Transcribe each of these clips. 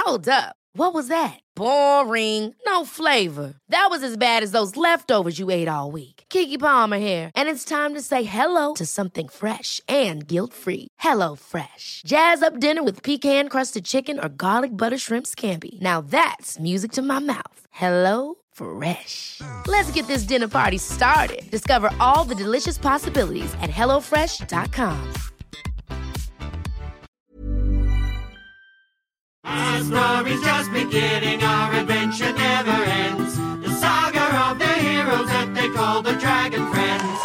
Hold up. What was that? Boring. No flavor. That was as bad as those leftovers you ate all week. Keke Palmer here. And it's time to say hello to something fresh and guilt-free. Hello Fresh. Jazz up dinner with pecan-crusted chicken or garlic butter shrimp scampi. Now that's music to my mouth. Hello Fresh. Let's get this dinner party started. Discover all the delicious possibilities at hellofresh.com. Our story's just beginning, our adventure never ends. The saga of the heroes that they call the Dragon Friends.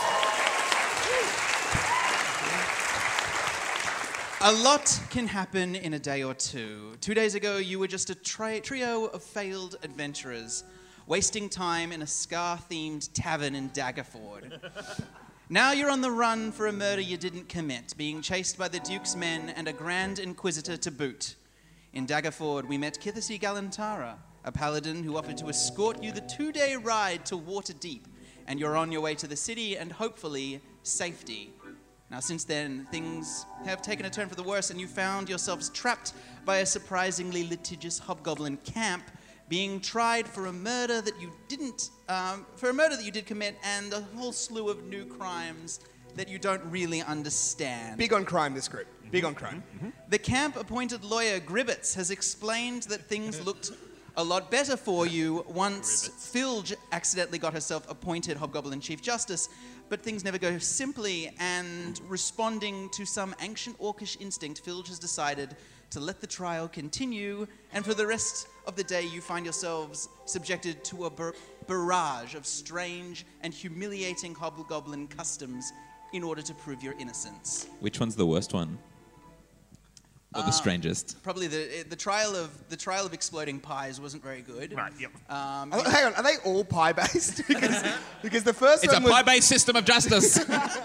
A lot can happen in a day or two. 2 days ago, you were just a trio of failed adventurers, wasting time in a Scar-themed tavern in Daggerford. Now you're on the run for a murder you didn't commit, being chased by the Duke's men and a Grand Inquisitor to boot. In Daggerford, we met Kithasi Galantara, a paladin who offered to escort you the 2-day ride to Waterdeep, and you're on your way to the city and hopefully safety. Now, since then, things have taken a turn for the worse, and you found yourselves trapped by a surprisingly litigious hobgoblin camp, being tried for a murder that you did commit, and a whole slew of new crimes that you don't really understand. Big on crime, this group. Big on crime. Mm-hmm. The camp-appointed lawyer Gribbets has explained that things looked a lot better for you once Filge accidentally got herself appointed Hobgoblin Chief Justice, but things never go simply, and responding to some ancient orcish instinct, Filge has decided to let the trial continue, and for the rest of the day you find yourselves subjected to a barrage of strange and humiliating hobgoblin customs in order to prove your innocence. Which one's the worst one? Or the strangest? Probably the trial of exploding pies wasn't very good. Right. Yep. Hang on, are they all pie-based? because the first It's one a pie-based system of justice.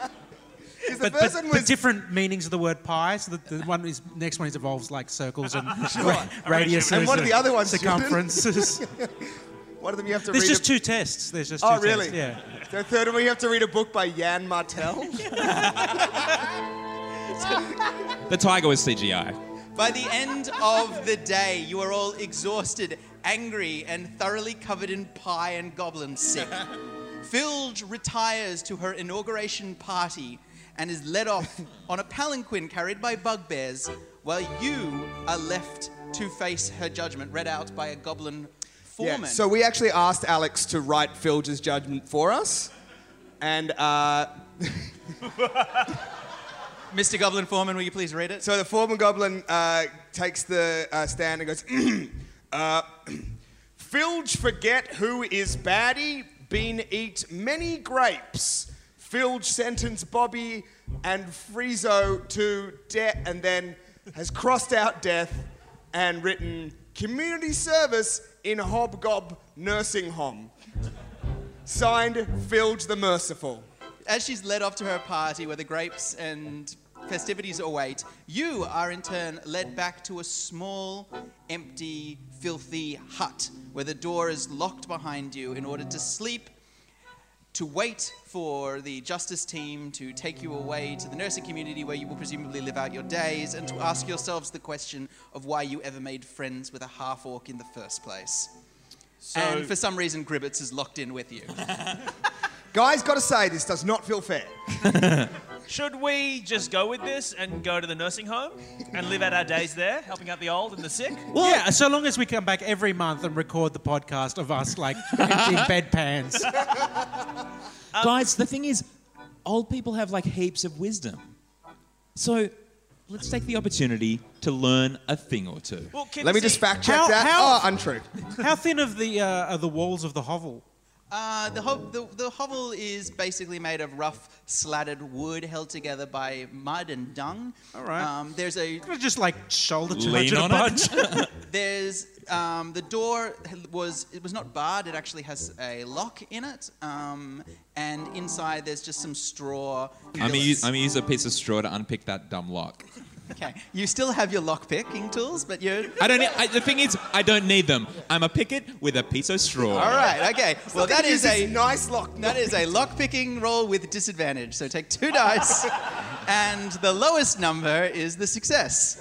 But different meanings of the word pie. So the next one involves like circles and radiuses. And what are the other ones? Circumferences. One of them you have to There's read. just two tests. There's just Oh, two really? tests. Yeah. The third one, you have to read a book by Jan Martel. The tiger was CGI. By the end of the day, you are all exhausted, angry, and thoroughly covered in pie and goblin sick. Filge retires to her inauguration party and is led off on a palanquin carried by bugbears, while you are left to face her judgment read out by a goblin foreman. Yeah, so we actually asked Alex to write Filge's judgment for us, and Mr. Goblin Foreman, will you please read it? so the foreman goblin takes the stand and goes, Filge forget who is baddie, been eat many grapes. Filge sentence Bobby and Friezo to death, and then has crossed out death and written community service in Hobgob Nursing Home. Signed, Filge the Merciful. As she's led off to her party where the grapes and festivities await, you are in turn led back to a small, empty, filthy hut where the door is locked behind you in order to sleep, to wait for the justice team to take you away to the nursing community where you will presumably live out your days, and to ask yourselves the question of why you ever made friends with a half-orc in the first place. And for some reason, Gribbets is locked in with you. Guys, gotta say, this does not feel fair. Should we just go with this and go to the nursing home and live out our days there, helping out the old and the sick? Well, yeah, so long as we come back every month and record the podcast of us, like, emptying bedpans. Guys, the thing is, old people have like heaps of wisdom. So let's take the opportunity to learn a thing or two. Well, Let me just fact check that. Untrue. How thin are the walls of the hovel? The hovel is basically made of rough, slatted wood held together by mud and dung. All right. There's a... Just like shoulder to Lean on it. There's... the door was not barred. It actually has a lock in it. And inside there's just some straw. I'm gonna use a piece of straw to unpick that dumb lock. Okay. You still have your lock picking tools, but you're... The thing is, I don't need them. I'm a pick it with a piece of straw. All right, okay. Well, that is a nice lock. That is a lock picking roll with disadvantage. So take 2 dice, and the lowest number is the success.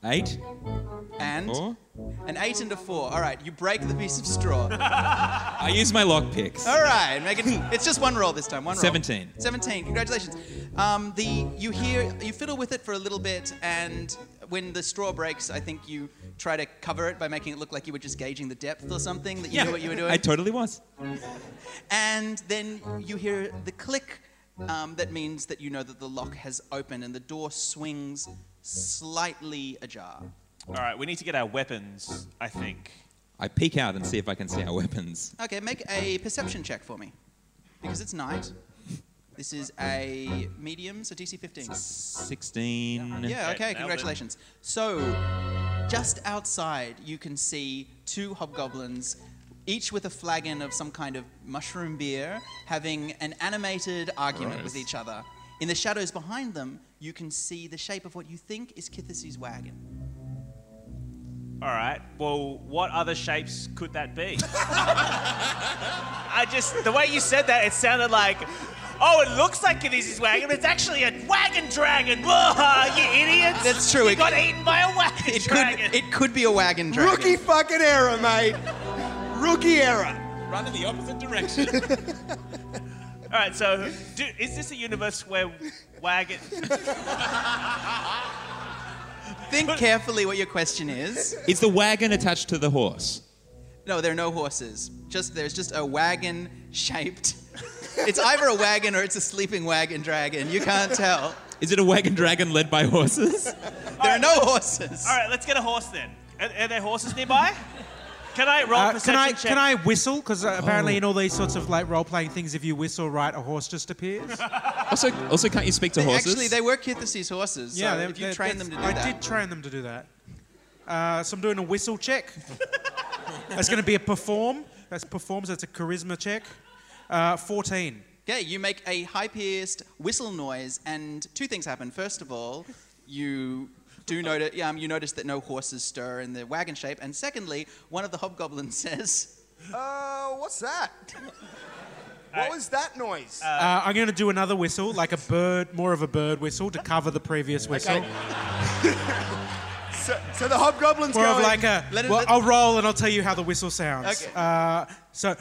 8. And 4. an 8 and a 4. All right, you break the piece of straw. I use my lock picks. All right, Megan. It's just one roll this time. One roll. 17. 17. Congratulations. You fiddle with it for a little bit, and when the straw breaks, I think you try to cover it by making it look like you were just gauging the depth or something, that you knew what you were doing. I totally was. And then you hear the click that means that you know that the lock has opened and the door swings slightly ajar. All right, we need to get our weapons, I think. I peek out and see if I can see our weapons. Okay, make a perception check for me. Because it's night. This is a medium, so DC 15. 16. Yeah, okay, nailed it. congratulations. So, just outside, you can see 2 hobgoblins, each with a flagon of some kind of mushroom beer, having an animated argument with each other. In the shadows behind them, you can see the shape of what you think is Kithis' wagon. All right. Well, what other shapes could that be? The way you said that, it sounded like, oh, it looks like Kithis' wagon, but it's actually a wagon dragon. Whoa, you idiots! That's true. You got eaten by a wagon dragon. It could be a wagon dragon. Rookie fucking error, mate. Rookie error. Run in the opposite direction. All right. So, is this a universe where wagon? Think carefully what your question is. Is the wagon attached to the horse? No, there are no horses. There's just a wagon shaped. It's either a wagon or it's a sleeping wagon dragon. You can't tell. Is it a wagon dragon led by horses? There are no horses. All right, let's get a horse then. Are there horses nearby? Can I roll a perception check? Can I whistle? Because apparently in all these sorts of like role-playing things, if you whistle right, a horse just appears. Also, can't you speak to horses? Actually, they were Kithis' horses. So if you train them to do that. I did train them to do that. So I'm doing a whistle check. That's going to be a perform. That's performs. That's a charisma check. 14. Okay, you make a high-pitched whistle noise, and 2 things happen. First of all, you notice that no horses stir in the wagon shape, and secondly, one of the hobgoblins says, What's that? What was that noise? I'm going to do another whistle, like a bird, more of a bird whistle to cover the previous whistle. Okay. so the hobgoblin's More going... of like a... I'll roll and I'll tell you how the whistle sounds. Okay. So...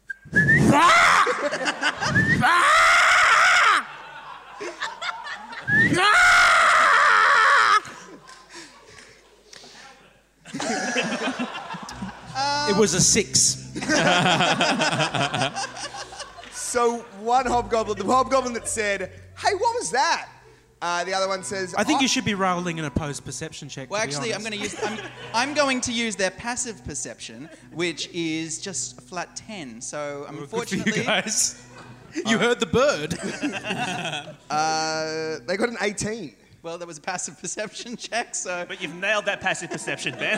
It was a 6. So one hobgoblin, the hobgoblin that said, hey, what was that? The other one says... I think you should be rolling an opposed perception check. well, to be actually, honest. I'm going to use their passive perception, which is just a flat 10. So, unfortunately... Good for you guys. You heard the bird. They got an 18. Well, that was a passive perception check, so... But you've nailed that passive perception, Ben.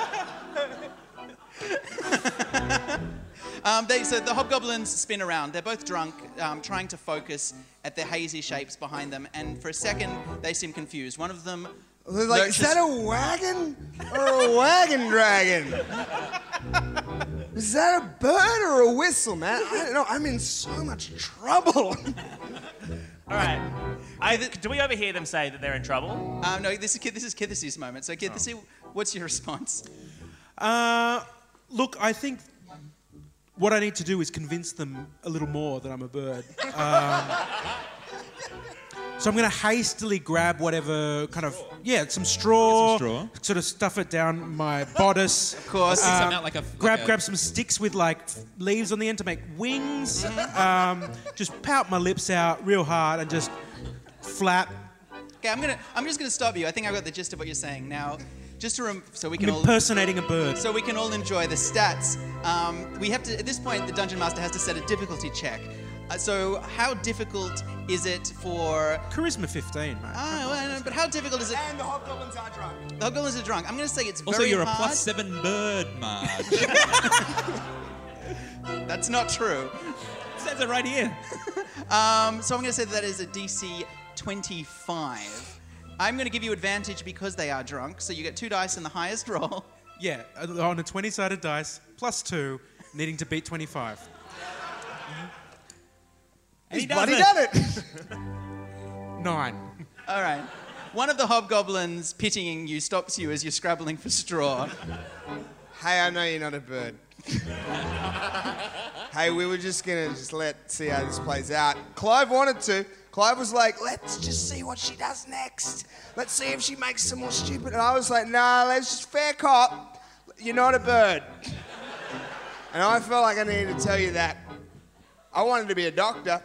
So the hobgoblins spin around. They're both drunk, trying to focus at the hazy shapes behind them, and for a second, they seem confused. One of them They're like, is that a wagon or a wagon dragon? Is that a bird or a whistle, man? I don't know. I'm in so much trouble. All right. Do we overhear them say that they're in trouble? No, this is Kithis' moment. So, Kithis, what's your response? Look, I think what I need to do is convince them a little more that I'm a bird. So I'm going to hastily grab whatever kind of, some straw, sort of stuff it down my bodice. Of course. Grab some sticks with like leaves on the end to make wings. Just pout my lips out real hard and just flap. Okay, I'm just gonna stop you. I think I got the gist of what you're saying now. Just to so we can I'm all impersonating a bird. so we can all enjoy the stats. We have to at this point. The dungeon master has to set a difficulty check. So how difficult is it for? Charisma 15, mate. But how difficult is it? And the hobgoblins are drunk. The hobgoblins are drunk. I'm going to say it's Also, very you're hard. a +7 bird, Marge. That's not true. It says it right here. So I'm going to say that is a DC 25. I'm going to give you advantage because they are drunk. So you get 2 dice in the highest roll. Yeah, on a 20-sided dice, +2, needing to beat 25. He's bloody done it. 9. All right. One of the hobgoblins pitying you stops you as you're scrabbling for straw. Hey, I know you're not a bird. Hey, we were just gonna see how this plays out. Clive wanted to. Clive was like, let's just see what she does next. Let's see if she makes some more stupid. And I was like, nah, let's just fair cop. You're not a bird. And I felt like I needed to tell you that. I wanted to be a doctor.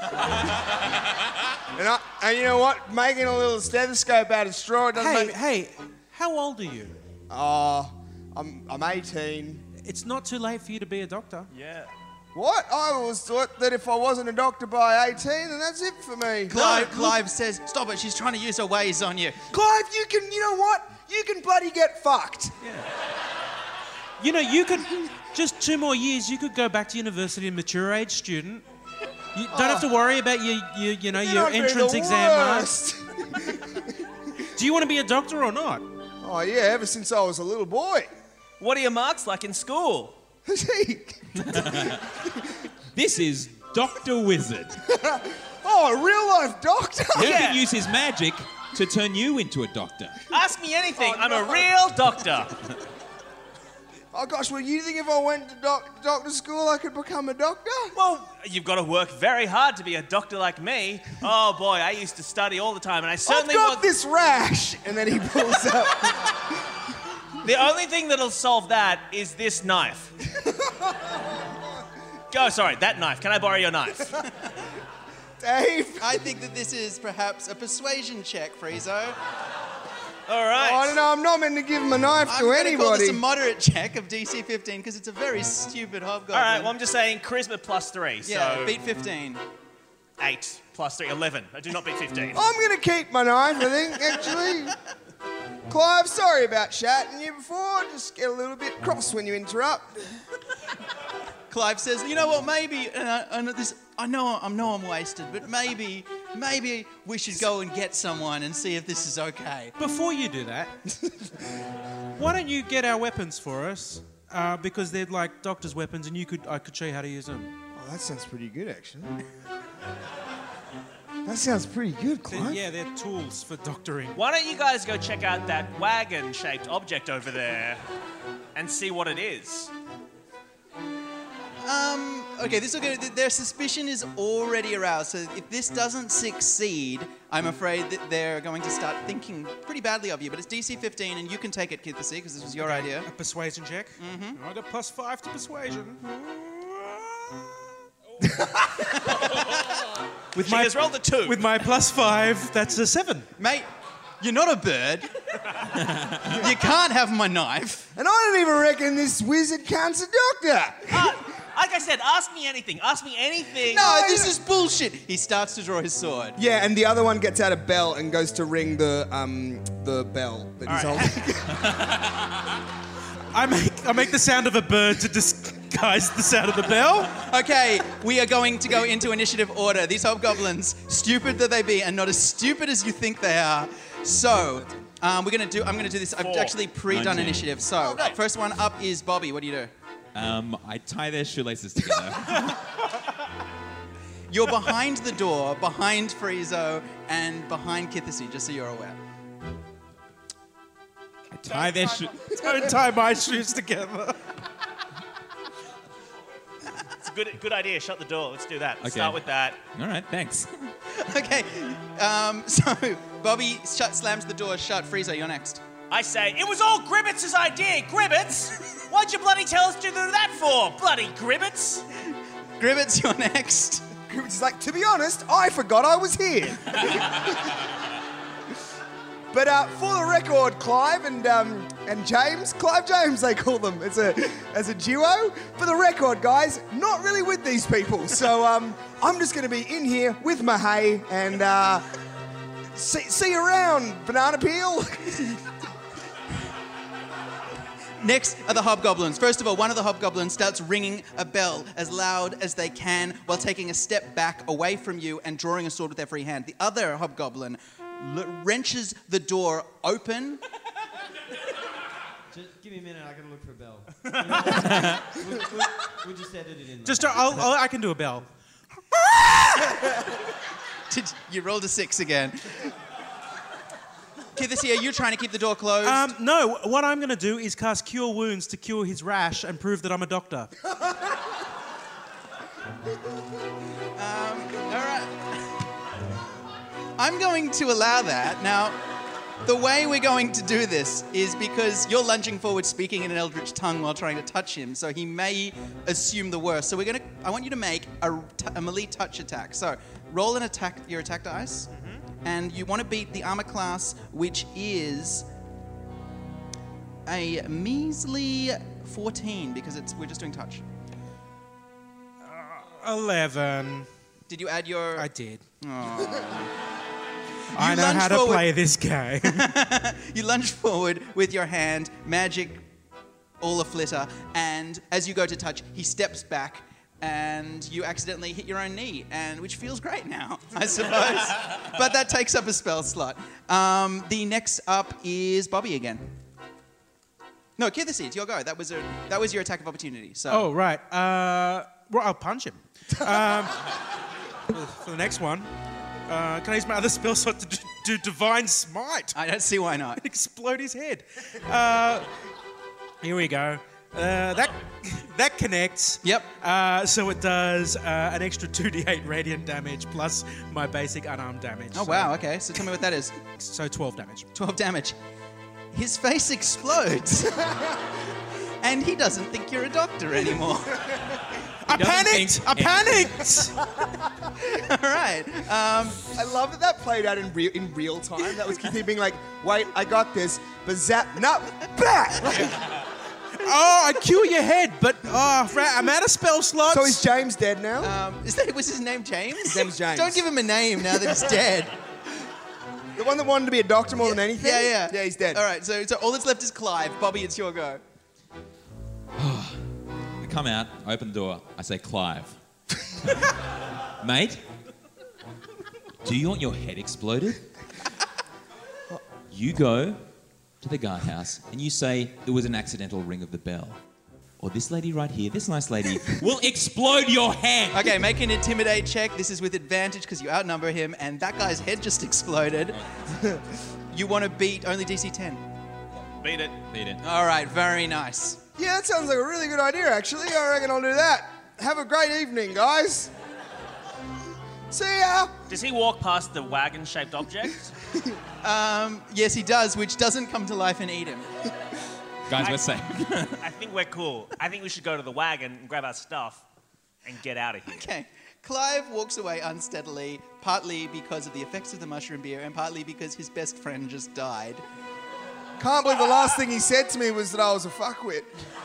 and you know what? Making a little stethoscope out of straw doesn't make me... Hey, how old are you? Oh, I'm 18. It's not too late for you to be a doctor. Yeah. What? I always thought that if I wasn't a doctor by 18, then that's it for me. Clive says, stop it, she's trying to use her ways on you. Clive, you know what? You can bloody get fucked. You know, you could, just 2 more years, you could go back to university and mature age student. You don't have to worry about your entrance exam marks. Do you want to be a doctor or not? Oh, yeah, ever since I was a little boy. What are your marks like in school? This is Dr. Wizard. Oh, a real-life doctor? He can use his magic to turn you into a doctor. Ask me anything. Oh, I'm no. a real doctor. Oh, gosh, well, you think if I went to doctor school, I could become a doctor? Well, you've got to work very hard to be a doctor like me. Oh, boy, I used to study all the time, and I certainly I've got this rash. And then he pulls up. The only thing that'll solve that is this knife. Sorry, that knife. Can I borrow your knife? Dave. I think that this is perhaps a persuasion check, Friezo. All right. Oh, I don't know, I'm not meant to give him a knife to I'm going to call this anybody. a moderate check of DC 15 because it's a very stupid hobgoblin. All right, well, I'm just saying charisma +3, Yeah, so... beat 15. 8 + 3, 11. I do not beat 15. I'm going to keep my knife, I think, actually. Clive, sorry about chatting you before. Just get a little bit cross when you interrupt. Clive says, you know what, maybe, I know I'm wasted, but maybe we should go and get someone and see if this is okay. Before you do that, why don't you get our weapons for us? Because they're like doctor's weapons, and I could show you how to use them. Oh, that sounds pretty good, actually. That sounds pretty good, Clive. They're tools for doctoring. Why don't you guys go check out that wagon-shaped object over there and see what it is? Okay, their suspicion is already aroused, so if this doesn't succeed, I'm afraid that they're going to start thinking pretty badly of you, but it's DC 15 and you can take it, Kithasi, because this was your idea. A persuasion check? Mm-hmm. I got +5 to persuasion. She has rolled a 2. With my +5, that's a 7. Mate, you're not a bird. You can't have my knife. And I don't even reckon this wizard cunt's a doctor. Like I said, ask me anything. Ask me anything. No, this is bullshit. He starts to draw his sword. Yeah, and the other one gets out a bell and goes to ring the bell that he's holding. I make the sound of a bird to disguise the sound of the bell. Okay, we are going to go into initiative order. These hobgoblins, stupid that they be, and not as stupid as you think they are. So, I'm going to do this. I've actually pre-done 19. initiative. So, first one up is Bobby. What do you do? I tie their shoelaces together. You're behind the door, behind Friezo, and behind Kithasi, just so you're aware. I tie their Don't tie my shoes together. It's a good idea. Shut the door. Let's do that. Okay. Start with that. All right, thanks. Okay, so Bobby slams the door shut. Friezo, you're next. I say, it was all Gribbets' idea. Gribbets? What'd you bloody tell us to do that for? Bloody Gribbets? Gribbets, you're next. It's like, to be honest, I forgot I was here. But for the record, Clive and James, Clive James they call them as a duo. For the record, guys, not really with these people. So I'm just going to be in here with my hay and see you around, banana peel. Next are the hobgoblins. First of all, one of the hobgoblins starts ringing a bell as loud as they can while taking a step back away from you and drawing a sword with their free hand. The other hobgoblin wrenches the door open. Just give me a minute, I gotta look for a bell. We'll just edit it in. Just, I can do a bell. You rolled a 6 again. Kithisi, are you trying to keep the door closed? No, what I'm going to do is cast Cure Wounds to cure his rash and prove that I'm a doctor. All right. I'm going to allow that. Now, the way we're going to do this is because you're lunging forward, speaking in an eldritch tongue while trying to touch him, so he may assume the worst. So I want you to make a melee touch attack. So roll your attack dice, and you want to beat the armor class, which is a measly 14 because we're just doing touch. 11. Did you add your? I did. Aw. I know how to play this game. You lunge forward with your hand, magic all a-flitter, and as you go to touch, he steps back, and you accidentally hit your own knee, which feels great now, I suppose. But that takes up a spell slot. The next up is Bobby again. No, Kithisi, it's your go. That was your attack of opportunity. So. Oh, right. Well, I'll punch him. For the next one. Can I use my other spell slot to do Divine Smite? I don't see why not. Explode his head. Here we go. That connects. Yep. So it does an extra 2d8 radiant damage plus my basic unarmed damage. Oh, wow. Okay. So tell me what that is. So 12 damage. 12 damage. His face explodes. And he doesn't think you're a doctor anymore. I panicked! All right. I love that played out in real time. That was Keith being like, wait, I got this. But back! Oh, I cure your head, but I'm out of spell slots. So is James dead now? Was his name James? His name's James. Don't give him a name now that he's dead. The one that wanted to be a doctor more than anything? Yeah. Yeah, he's dead. All right, so all that's left is Clive. Bobby, it's your go. I come out, I open the door, I say, Clive. Mate, do you want your head exploded? You go to the guardhouse and you say it was an accidental ring of the bell. Or this lady right here, this nice lady, will explode your head. Okay, make an intimidate check. This is with advantage because you outnumber him, and that guy's head just exploded. You want to beat only DC 10. Beat it. All right, very nice. Yeah, that sounds like a really good idea, actually. I reckon I'll do that. Have a great evening, guys. See ya. Does he walk past the wagon-shaped object? Yes, he does, which doesn't come to life and eat him. Guys, we're safe. I think we're cool. I think we should go to the wagon and grab our stuff and get out of here. Okay. Clive walks away unsteadily, partly because of the effects of the mushroom beer and partly because his best friend just died. Can't believe the last thing he said to me was that I was a fuckwit.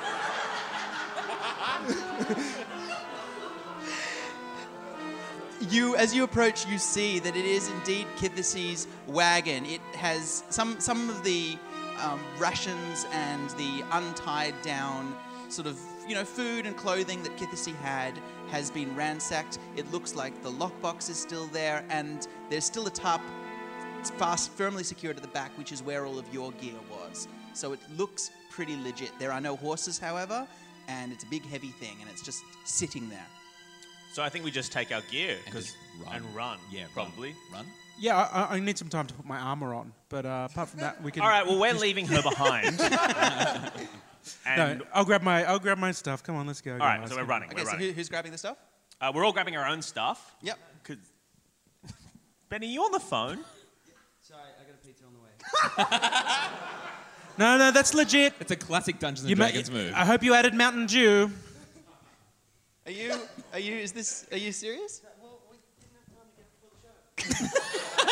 As you approach, you see that it is indeed Kithisi's wagon. It has some of the rations and the untied down sort of, food and clothing that Kithisi had has been ransacked. It looks like the lockbox is still there, and there's still a tarp firmly secured at the back, which is where all of your gear was. So it looks pretty legit. There are no horses, however, and it's a big, heavy thing, and it's just sitting there. So I think we just take our gear and run. Yeah, probably. Run? Yeah, I need some time to put my armor on, but apart from that, we can. All right, well, we're leaving her behind. No, I'll grab my stuff. Come on, let's go. All right, so we're running. Okay, so who's grabbing the stuff? We're all grabbing our own stuff. Yep. Benny, you on the phone? Sorry, I got a pizza on the way. No, that's legit. It's a classic Dungeons and Dragons move. I hope you added Mountain Dew. Are you serious? Well, we didn't have time to get before the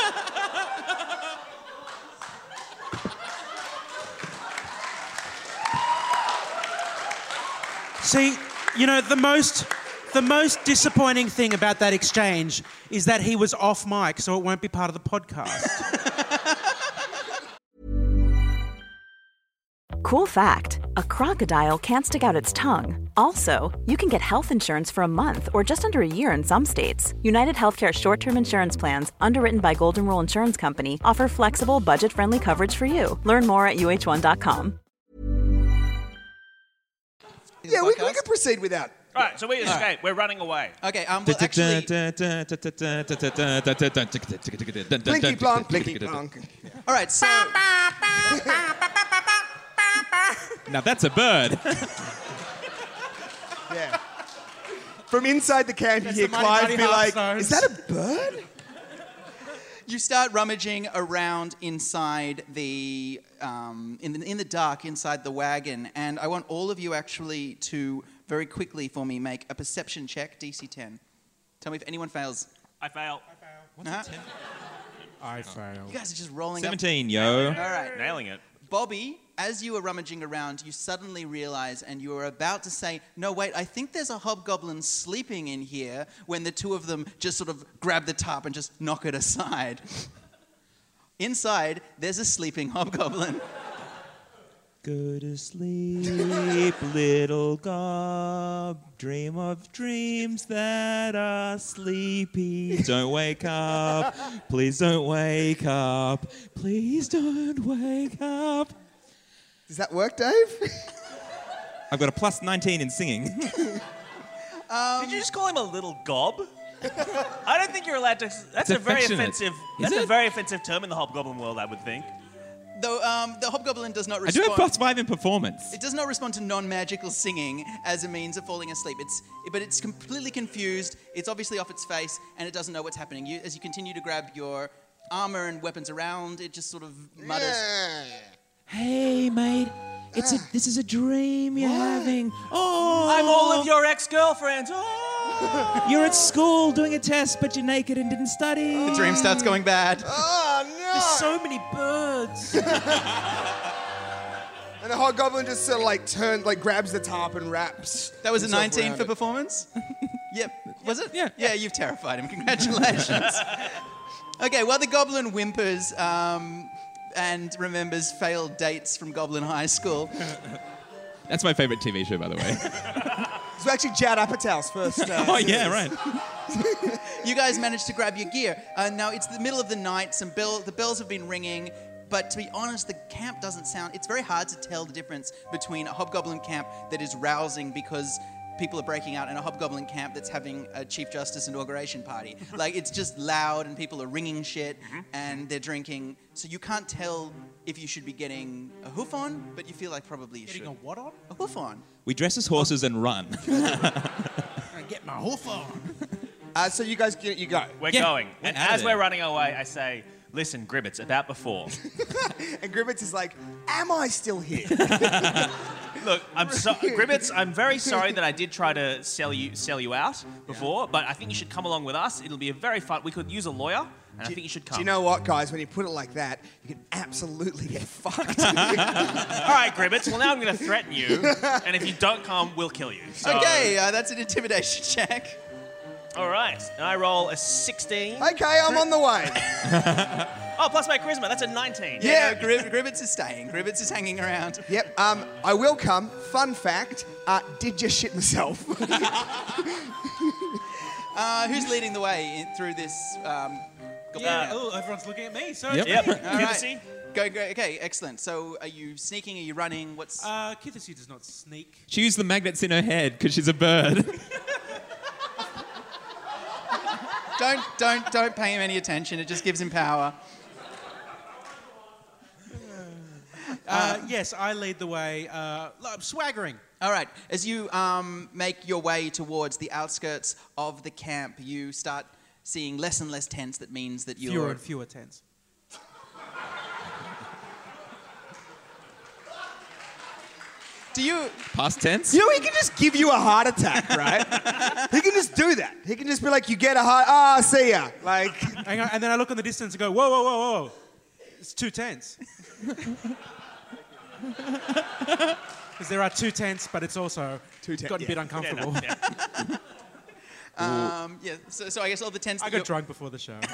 show. See, the most disappointing thing about that exchange is that he was off mic, so it won't be part of the podcast. Cool fact, a crocodile can't stick out its tongue. Also, you can get health insurance for a month or just under a year in some states. United Healthcare short-term insurance plans, underwritten by Golden Rule Insurance Company, offer flexible, budget-friendly coverage for you. Learn more at UH1.com. Yeah, we can proceed without All right, so we escape. We're running away. Okay, well, actually... Blinky blonk, blinky blonk. All right, so... Now that's a bird. Yeah. From inside the camp, you hear Clive be like, "Is that a bird?" You start rummaging around inside the in the dark inside the wagon, and I want all of you actually to very quickly for me make a perception check, DC 10. Tell me if anyone fails. I fail. What's a 10? I fail. You guys are just rolling 17, up. yo. All right. Nailing it. Bobby, as you are rummaging around, you suddenly realize, and you are about to say, no, wait, I think there's a hobgoblin sleeping in here, when the two of them just sort of grab the tarp and just knock it aside. Inside, there's a sleeping hobgoblin. Go to sleep, little gob. Dream of dreams that are sleepy. Don't wake up. Please don't wake up. Please don't wake up. Does that work, Dave? I've got a plus 19 in singing. Did you just call him a little gob? I don't think you're allowed to. That's a very offensive. That's a very offensive term in the hobgoblin world, I would think. Though the hobgoblin does not I respond. do have plus 5 in performance. It does not respond to non-magical singing as a means of falling asleep. But it's completely confused. It's obviously off its face, and it doesn't know what's happening. As you continue to grab your armor and weapons around, it just sort of mutters. Hey, mate. This is a dream you're having. Oh, I'm all of your ex-girlfriends. Oh. You're at school doing a test, but you're naked and didn't study. The dream starts going bad. Oh, no! There's so many birds. And the hobgoblin just sort of grabs the tarp and wraps. That was a himself 19 around for it. performance? Yep. Was it? Yeah. Yeah, you've terrified him. Congratulations. Okay, well, the goblin whimpers and remembers failed dates from Goblin High School. That's my favorite TV show, by the way. It's actually Judd Apatow's first. Oh, yeah, right. You guys managed to grab your gear. Now, it's the middle of the night. The bells have been ringing. But to be honest, the camp doesn't sound... It's very hard to tell the difference between a hobgoblin camp that is rousing because people are breaking out and a hobgoblin camp that's having a Chief Justice inauguration party. Like, it's just loud and people are ringing shit and they're drinking. So you can't tell if you should be getting a hoof on, but you feel like probably you should. Getting a what on? A hoof on. We dress as horses and run. I get my hoof on. So you guys, you go. We're Yeah, going. we're And out of as there. we're running away, I say, listen, Gribbets, about before. And Gribbets is like, am I still here? Look, Gribbets, I'm very sorry that I did try to sell you out before, but I think you should come along with us. It'll be a very fun... We could use a lawyer, and I think you should come. Do you know what, guys? When you put it like that, you can absolutely get fucked. All right, Gribbets, well, now I'm going to threaten you, and if you don't come, we'll kill you. So, Okay, that's an intimidation check. All right, and I roll a 16. Okay, I'm on the way. Oh, plus my charisma, that's a 19. Yeah, Gribbets is staying. Gribbets is hanging around. Yep, I will come. Fun fact, did just shit myself. Who's leading the way through this goblin camp? Oh, everyone's looking at me. So Yep. Yep, All right. Kithesy. Go. Okay, excellent. So are you sneaking? Are you running? What's... Kithesy does not sneak. She used the magnets in her head because she's a bird. Don't pay him any attention. It just gives him power. Yes, I lead the way. I'm swaggering. All right. As you make your way towards the outskirts of the camp, you start seeing less and less tents. That means that you're... Fewer and fewer tents. Do you... Past tense? You know, he can just give you a heart attack, right? He can just do that. He can just be like, you get a heart... see ya. Like... Hang on, and then I look in the distance and go, whoa, whoa, whoa, whoa. It's 2 tents. Because there are 2 tents, but it's also got a bit uncomfortable. Yeah, so I guess all the tents... I that got drunk before the show.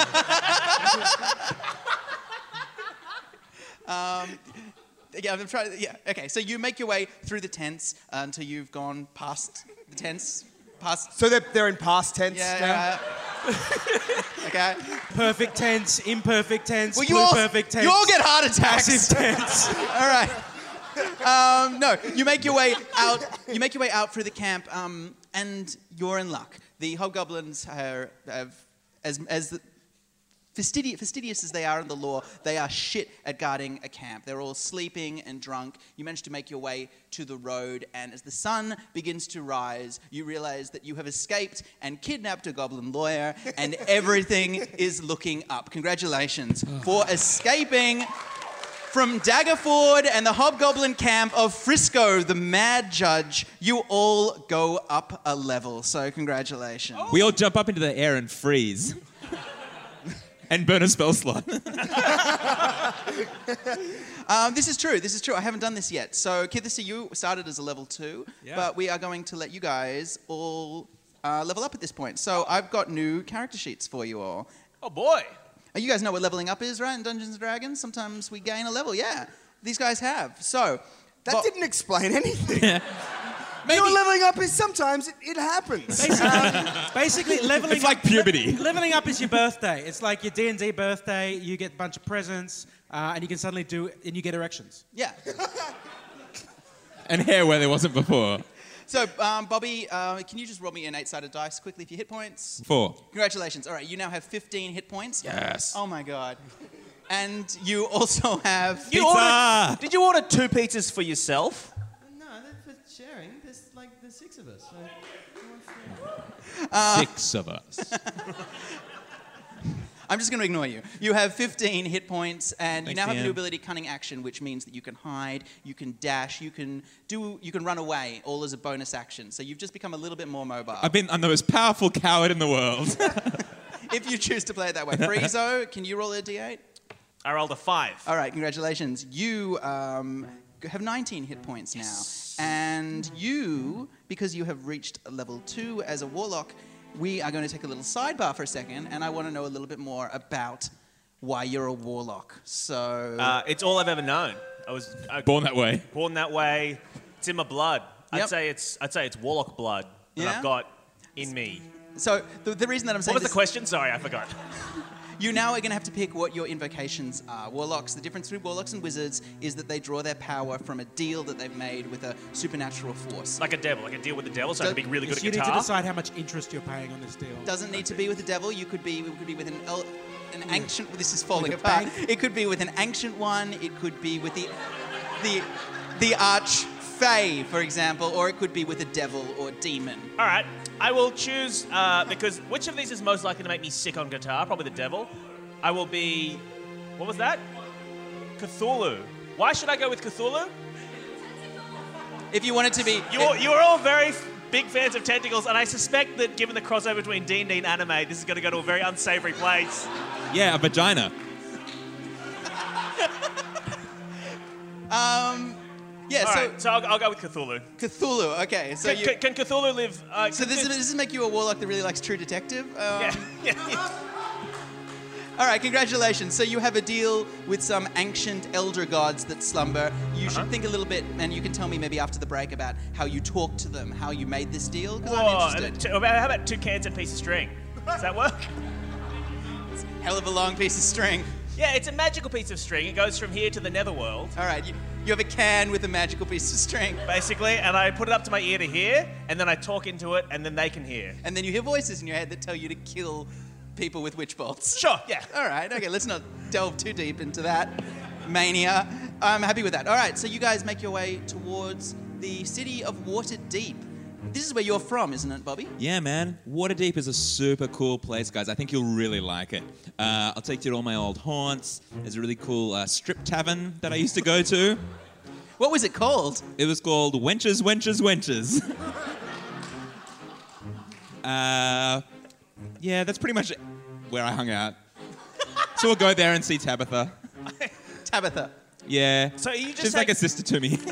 I'm sorry. Yeah, I'm trying. Yeah, okay. So you make your way through the tents until you've gone past the tents, past. So they're in past tense now? Yeah. Okay. Perfect tense, imperfect tense, Well, perfect tense. you all get heart attacks. Massive tense. All right. No, you make your way out. You make your way out through the camp, and you're in luck. The hobgoblins have as fastidious as they are in the law, they are shit at guarding a camp. They're all sleeping and drunk. You manage to make your way to the road, and as the sun begins to rise, you realize that you have escaped and kidnapped a goblin lawyer, and everything is looking up. Congratulations for escaping from Daggerford and the hobgoblin camp of Frisco, the Mad Judge. You all go up a level, so congratulations. We all jump up into the air and freeze. And burn a spell slot. This is true. I haven't done this yet. So, Kithisa, you started as a level 2, but we are going to let you guys all level up at this point. So, I've got new character sheets for you all. Oh, boy. You guys know what leveling up is, right? In Dungeons & Dragons, sometimes we gain a level. Yeah, these guys have. So, that didn't explain anything. Maybe. Your leveling up is sometimes it happens. Basically, leveling it's like puberty. Leveling up is your birthday. It's like your D&D birthday. You get a bunch of presents, and you can suddenly and you get erections. Yeah. And hair where there wasn't before. So, Bobby, can you just roll me an 8-sided dice quickly for your hit points? 4. Congratulations. All right, you now have 15 hit points. Yes. Oh, my God. And you also have... Pizza! Did you order 2 pizzas for yourself? No, they're for sharing. There's 6 of us. So 6 of us. I'm just going to ignore you. You have 15 hit points, and Thanks, you now have the Ian. new ability Cunning Action, which means that you can hide, you can dash, you can run away, all as a bonus action. So you've just become a little bit more mobile. I'm the most powerful coward in the world. If you choose to play it that way. Friezo, can you roll a d8? I rolled a 5. All right, congratulations. You have 19 hit points now. And you, because you have reached level 2 as a warlock, we are going to take a little sidebar for a second, and I want to know a little bit more about why you're a warlock. So... it's all I've ever known. I was Born that way. Born that way. It's in my blood. Yep. I'd say it's warlock blood that I've got in me. So the reason that I'm saying What was the question? Sorry, I forgot. You now are going to have to pick what your invocations are. Warlocks, the difference between warlocks and wizards is that they draw their power from a deal that they've made with a supernatural force. Like a devil, like a deal with the devil, so I can be really good at You guitar. need to decide how much interest you're paying on this deal. Doesn't need to be with the devil. You could be with an ancient... This is falling With a apart. bank? It could be with an ancient one. It could be with the arch-fae, for example, or it could be with a devil or demon. All right, I will choose, because which of these is most likely to make me sick on guitar? Probably the devil. I will be... What was that? Cthulhu. Why should I go with Cthulhu? If you wanted to be... You are all very big fans of tentacles, and I suspect that given the crossover between D&D and anime, this is going to go to a very unsavory place. Yeah, a vagina. Yeah, All so... right, so I'll go with Cthulhu. Cthulhu, okay. So Can Cthulhu live... so this is make you a warlock that really likes True Detective? Yeah. All right, congratulations. So you have a deal with some ancient elder gods that slumber. You should think a little bit, and you can tell me maybe after the break about how you talked to them, how you made this deal, because I'm interested. How about 2 cans and a piece of string? Does that work? Hell of a long piece of string. Yeah, it's a magical piece of string. It goes from here to the netherworld. All right, you have a can with a magical piece of string. Basically, and I put it up to my ear to hear, and then I talk into it, and then they can hear. And then you hear voices in your head that tell you to kill people with witch bolts. Sure, yeah. All right, okay, let's not delve too deep into that mania. I'm happy with that. All right, so you guys make your way towards the city of Waterdeep. This is where you're from, isn't it, Bobby? Yeah, man. Waterdeep is a super cool place, guys. I think you'll really like it. I'll take you to all my old haunts. There's a really cool strip tavern that I used to go to. What was it called? It was called Wenches, Wenches, Wenches. Yeah, that's pretty much where I hung out. So we'll go there and see Tabitha. Tabitha. Yeah. So you just She's said- like a sister to me.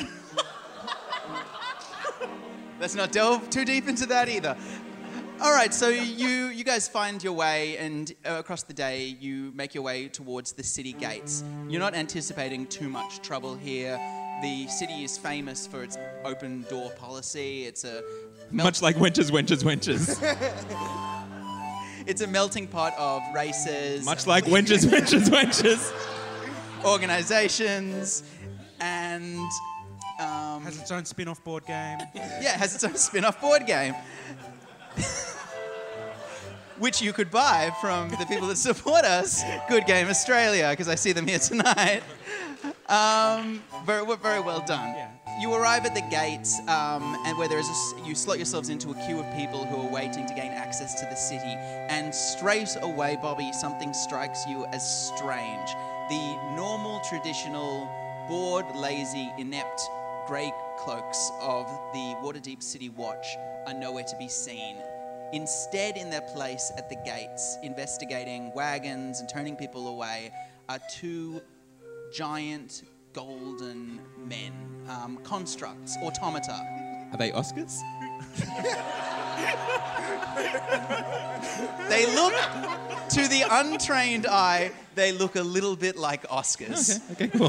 Let's not delve too deep into that either. All right, so you guys find your way, and across the day, you make your way towards the city gates. You're not anticipating too much trouble here. The city is famous for its open door policy. It's a Much like Wenches, Wenches, Wenches. It's a melting pot of races. Much like Wenches, Wenches, Wenches. Organizations, and Has its own spin-off board game. Yeah, it has its own spin-off board game. Which you could buy from the people that support us, Good Game Australia, because I see them here tonight. Very well done. Yeah. You arrive at the gates, and where you slot yourselves into a queue of people who are waiting to gain access to the city. And straight away, Bobby, something strikes you as strange. The normal, traditional, bored, lazy, inept grey cloaks of the Waterdeep City Watch are nowhere to be seen. Instead, in their place at the gates, investigating wagons and turning people away, are two giant golden men, constructs, automata. Are they Oscars? They look, to the untrained eye, they look a little bit like Oscars. Okay, cool.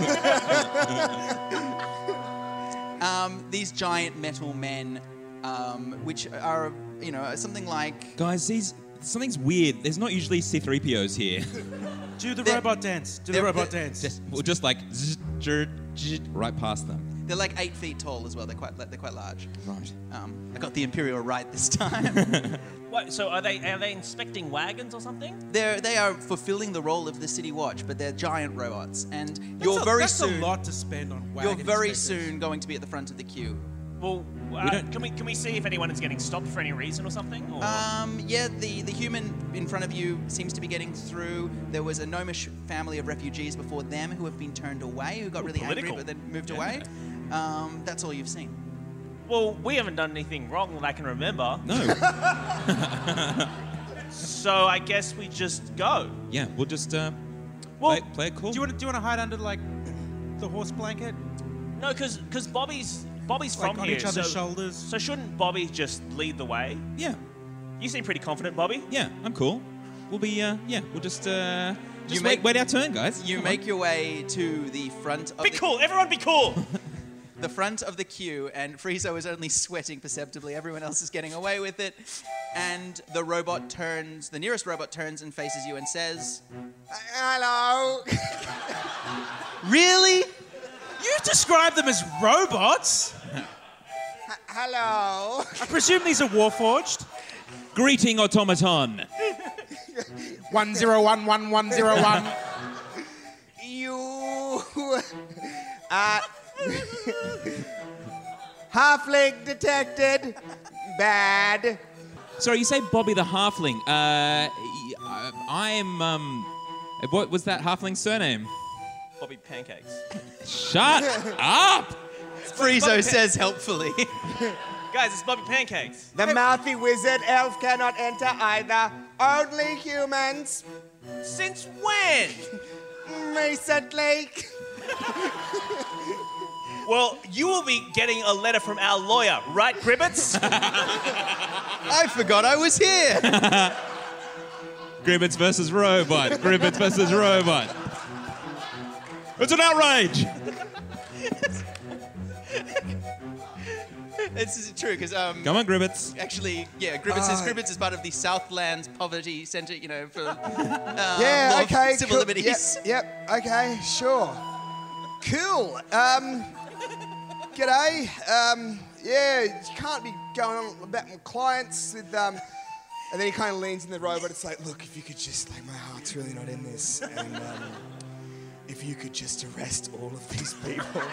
These giant metal men, which are, something like... Guys, something's weird. There's not usually C-3POs here. Do the robot dance. Do the robot dance. Just like right past them. They're like 8 feet tall as well. They're quite large. Right. I got the Imperial right this time. What, so are they inspecting wagons or something? They are fulfilling the role of the City Watch, but they're giant robots, and that's a lot to spend on wagon You're very inspectors. soon going to be at the front of the queue. Well, can we see if anyone is getting stopped for any reason or something? Or? Yeah, the human in front of you seems to be getting through. There was a gnomish family of refugees before them who have been turned away, who got really political. angry, but then moved away. That's all you've seen. Well, we haven't done anything wrong that I can remember. No. So I guess we just go. Yeah, we'll just play it cool. Do you want to hide under like the horse blanket? No, because Bobby's from on here. each other's shoulders. So shouldn't Bobby just lead the way? Yeah. You seem pretty confident, Bobby. Yeah, I'm cool. We'll be, we'll just make- wait our turn, guys. You make your way to the front of Be the cool, everyone be cool. the front of the queue, and Friezo is only sweating perceptibly. Everyone else is getting away with it. And the nearest robot turns and faces you and says, Hello. Really? You describe them as robots? Hello. I presume these are warforged. Greeting, automaton. 101101. You. Halfling detected. Bad. Sorry, you say Bobby the Halfling. I'm, what was that halfling surname? Bobby Pancakes. Shut up! Friezo says helpfully. Guys, it's Bobby Pancakes. The mouthy wizard elf cannot enter either. Only humans. Since when? Recently. Well, you will be getting a letter from our lawyer, right, Gribbets? I forgot I was here. Gribbets versus robot. Gribbets versus robot. It's an outrage! It's true, because... Come on, Gribbets. Actually, yeah, Gribbets is part of the Southlands Poverty Centre, for Yeah, law, okay. civil cool. liberties. Yep, okay, sure. Cool. G'day. Yeah, you can't be going on about my clients with, and then he kind of leans in the robot. It's like, look, if you could just, my heart's really not in this. And if you could just arrest all of these people.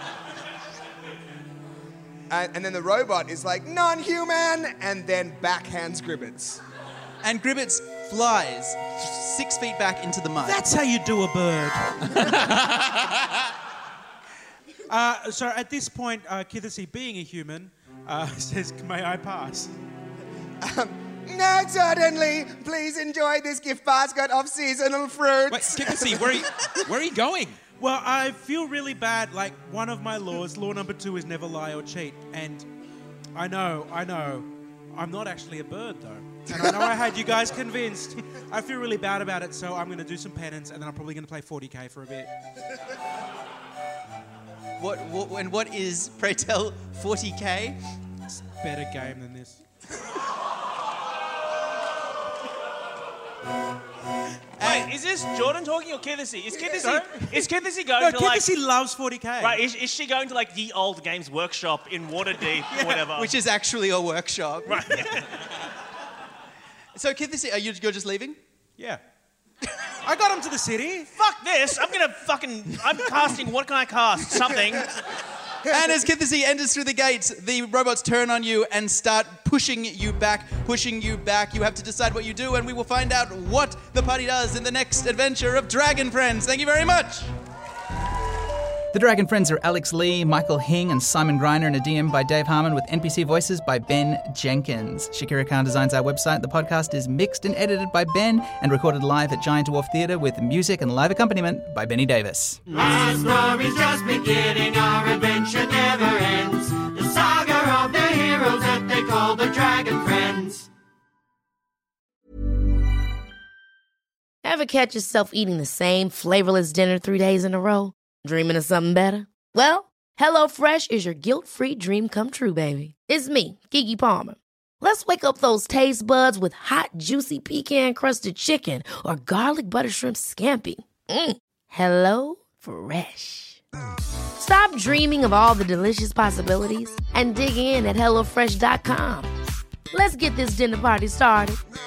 And then the robot is like, non-human, and then backhands Gribbets. And Gribbets flies 6 feet back into the mud. That's how you do a bird. So at this point, Kithisi, being a human, says, may I pass? No, certainly. Please enjoy this gift basket of seasonal fruits. Wait, Kikasi, where are you going? Well, I feel really bad. One of my laws, law number 2, is never lie or cheat. And I know. I'm not actually a bird, though. And I know I had you guys convinced. I feel really bad about it, so I'm going to do some penance, and then I'm probably going to play 40k for a bit. What is, pray tell, 40k? It's a better game than this. Wait, is this Jordan talking or Kithisi? Is Kithisi going No, to Kithisi loves 40K. Right, is she going to like the old Games Workshop in Waterdeep or whatever? Which is actually a workshop. Right. So, Kithisi, you're just leaving? Yeah. I got him to the city. Fuck this! I'm casting. What can I cast? Something. And as Kithisi enters through the gates, the robots turn on you and start pushing you back. You have to decide what you do, and we will find out what the party does in the next adventure of Dragon Friends. Thank you very much. The Dragon Friends are Alex Lee, Michael Hing, and Simon Greiner, and a DM by Dave Harmon, with NPC voices by Ben Jenkins. Shakira Khan designs our website. The podcast is mixed and edited by Ben and recorded live at Giant Dwarf Theatre with music and live accompaniment by Benny Davis. Our story's just beginning, our adventure never ends. The saga of the heroes that they call the Dragon Friends. Ever catch yourself eating the same flavorless dinner 3 days in a row? Dreaming of something better? Well, HelloFresh is your guilt-free dream come true, baby. It's me, Keke Palmer. Let's wake up those taste buds with hot, juicy pecan-crusted chicken or garlic butter shrimp scampi. Hello Fresh. Stop dreaming of all the delicious possibilities and dig in at HelloFresh.com. Let's get this dinner party started.